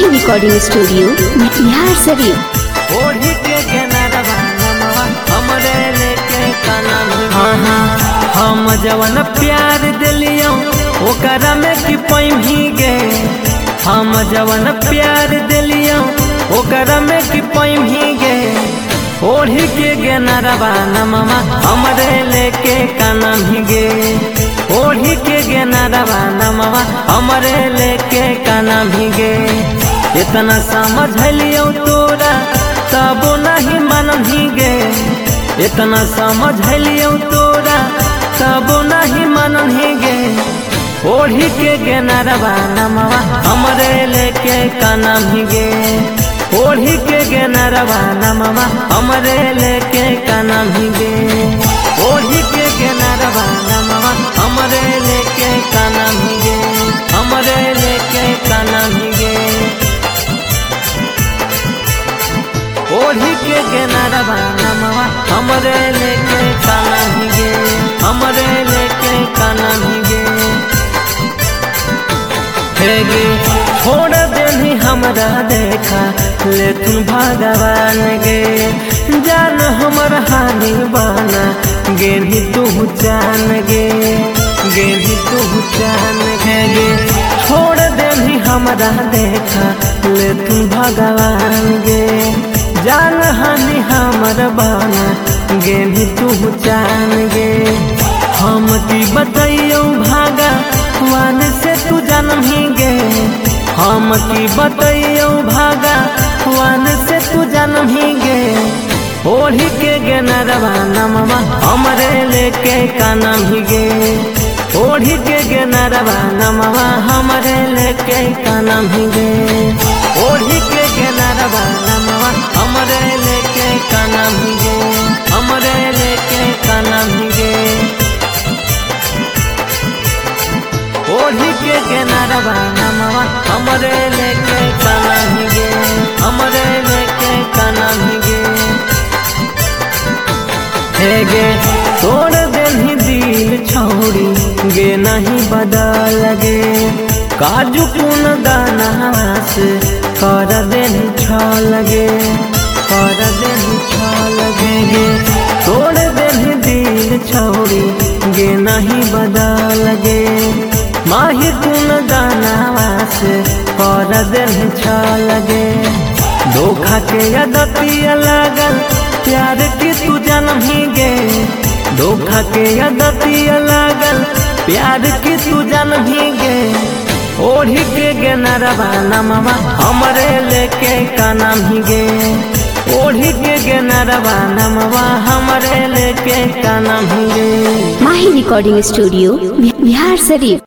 माही recording studio Bihar Sharif. ओढ़ी के गेनरवा नमवा हमरे लेके कनम। हम जवन प्यार दिलियो ओकरा में कि पैमी गे। हम जवन प्यार दिलियो ओकरा में कि पैमी गे। ओढ़ी के गेनरवा नमवा हमरे लेके कनम गे। ओढ़ी के गेनरवा नमवा हमरे लेके कनम गे। इतना समझलियो तोरा तबो नहीं मनही गे। इतना समझलियो तोरा तबो नहीं मनही गे। ओढ़ी के गेनरवा नमवा हमरे लेके कनम गे। ओढ़ी के गेनरवा नमवा हमरे लेके कनम गे। ओढ़ी के गेनरवा नमवा हमरे लेके कनम गे। हमरे लेके कनम गे। ओढ़ी के गेनरवा नमवा हमरे लेके कनम गे। हमरे लेके कनम गे। हे गे छोड़ देनी हमरा देखा ले तुम भगवान गे। जान हमर हानि बना गेली तू जान गे। गेली तू जान गे। छोड़ देनी हमरा देखा ले तुम भगवान गे। जान हानि हमर बना गेली तू जान गे। हम की बतैयो भागा वन से तू जन्म ही गे। हम की बतैयो भागा वन से तू जन्म ही गे। ओढ़ी के गेनरवा नमवा हमरे लेके कनम ही गे। ओढ़ी के गेनरवा नमवा हमरे लेके कनम ही गे। ओढ़ी के गेनरवा नमवा हमरे लेके कनम ही गे। हमरे लेके कनम ही गे। ओढ़ी के गेनरवा नमवा हमरे लेके कनम गे। हमरे लेके कनम गे। हे गे तोड़ देनी दिल छोड़ी गे नहीं बदल गे। काजू कुन दाना से कर देनी छल गे। कर देनी छल गे। तोड़ देनी दिल छोड़ी गे नहीं बदल गे। माही कुन दाना से कर देनी छल गे। धोखा के अदतिया लागल प्यार की तू जन्म ही गे। धोखा के अदतिया लागल प्यार की तू जन्म ही गे। ओढ़ी के गेनरवा नमवा हमरे लेके कनम ही गे। ओढ़ी के गेनरवा नमवा हमरे लेके कनम ही गे। माही रिकॉर्डिंग स्टूडियो बिहार शरीफ।